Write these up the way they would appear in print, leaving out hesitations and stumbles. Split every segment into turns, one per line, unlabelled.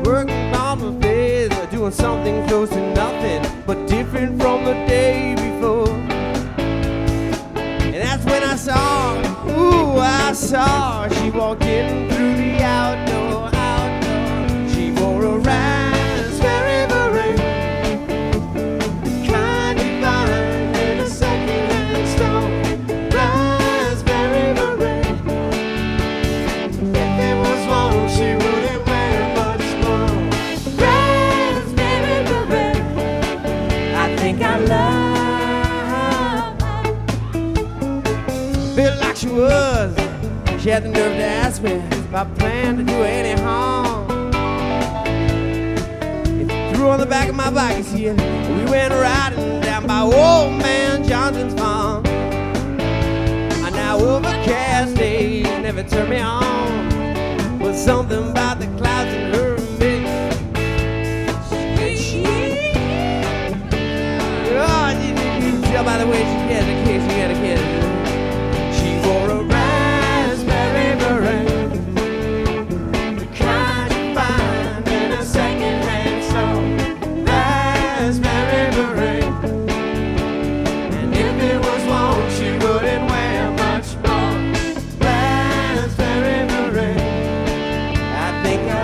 working on my face, doing something close to nothing, but different from the day before. And that's when I saw, ooh, I saw she walked in through the outdoor. She wore a raspberry beret, the kind you find in a second-hand store. Raspberry beret. If there was one, she wouldn't wear much more. Raspberry beret. I think I love. Felt like she was. She had the nerve to ask me if I planned to do her any harm. It threw on the back of my bike, you see, and we went riding down by old man Johnson's farm. And now overcast days never turned me on. Was something about the clouds in her mix. Oh, you can tell by the way she had a kid, she had a kid. She wore a raspberry beret, the kind you find in a second-hand store. Raspberry beret. And if it was warm, she wouldn't wear much more. Raspberry beret. I think I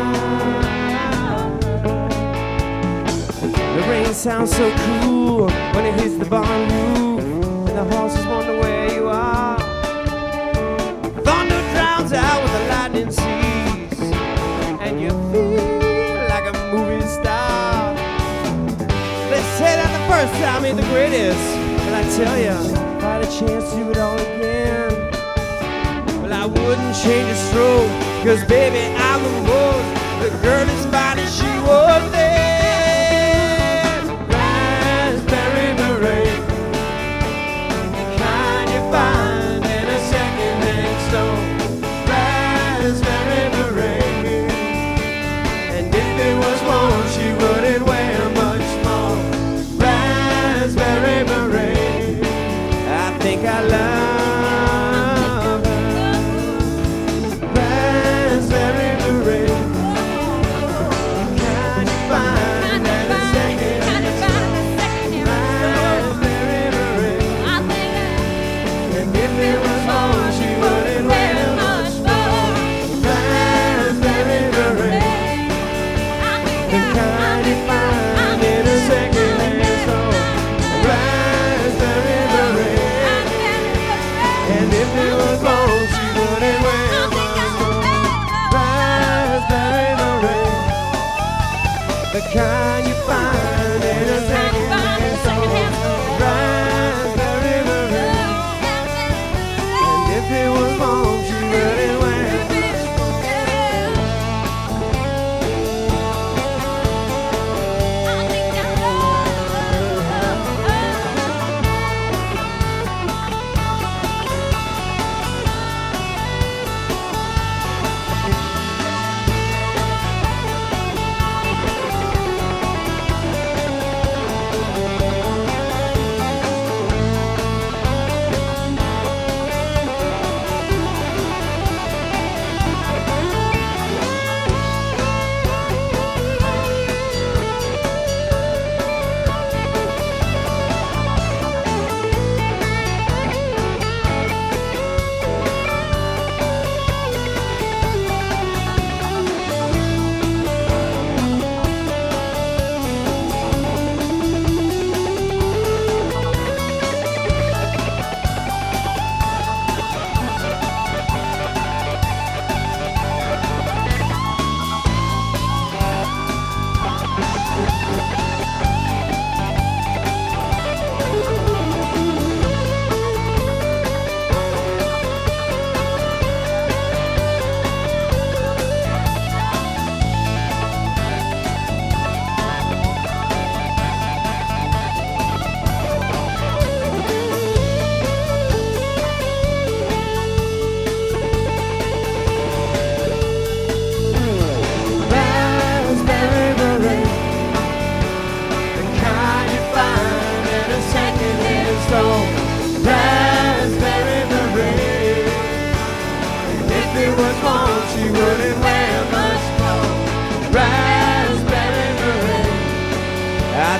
love. The rain sounds so cool when it hits the barn roof, and the horses wonder where you are. Thunder drowns out with the lightning cease, and you feel like a movie star. They say that the first time ain't the greatest, and I tell you, if I had a chance to do it all again, well, I wouldn't change a stroke, 'cause baby, I'm the most, the girl as fine as she was there. Raspberry beret, kind you find in a second-hand store. Raspberry beret. And if it was warm, she wouldn't wear much more. Raspberry beret. I think I love her. Raspberry beret. Kind you find in a second-hand store. Raspberry beret. And if it was warm, she wouldn't wear much more. Raspberry beret. The kind you find in a second-hand store. Raspberry beret. And if it was warm, she wouldn't wear much more. Raspberry beret. The kind you find in a second-hand store. Raspberry beret. And if it was warm, she wouldn't wear much more.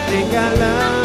think I love